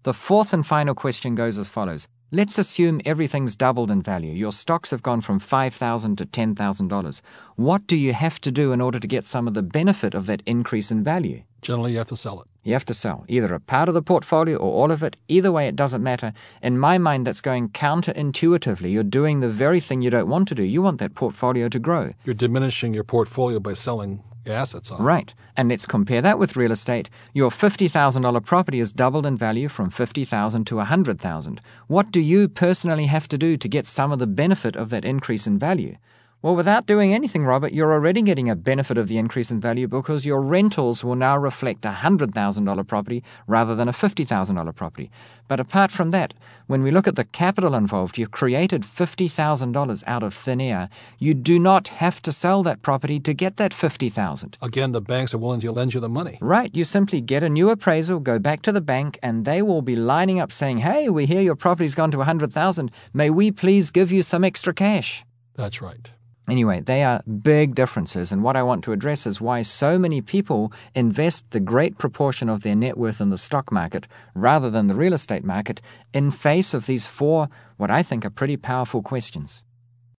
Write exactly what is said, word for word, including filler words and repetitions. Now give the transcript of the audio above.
The fourth and final question goes as follows. Let's assume everything's doubled in value. Your stocks have gone from five thousand dollars to ten thousand dollars. What do you have to do in order to get some of the benefit of that increase in value? Generally, you have to sell it. You have to sell either a part of the portfolio or all of it. Either way, it doesn't matter. In my mind, that's going counterintuitively. You're doing the very thing you don't want to do. You want that portfolio to grow. You're diminishing your portfolio by selling your assets off. Right. And let's compare that with real estate. Your fifty thousand dollars property has doubled in value from fifty thousand dollars to one hundred thousand dollars. What do you personally have to do to get some of the benefit of that increase in value? Well, without doing anything, Robert, you're already getting a benefit of the increase in value because your rentals will now reflect a one hundred thousand dollars property rather than a fifty thousand dollars property. But apart from that, when we look at the capital involved, you've created fifty thousand dollars out of thin air. You do not have to sell that property to get that fifty thousand dollars. Again, the banks are willing to lend you the money. Right. You simply get a new appraisal, go back to the bank, and they will be lining up saying, hey, we hear your property's gone to one hundred thousand dollars. May we please give you some extra cash? That's right. Anyway, they are big differences, and what I want to address is why so many people invest the great proportion of their net worth in the stock market rather than the real estate market in face of these four, what I think are pretty powerful questions.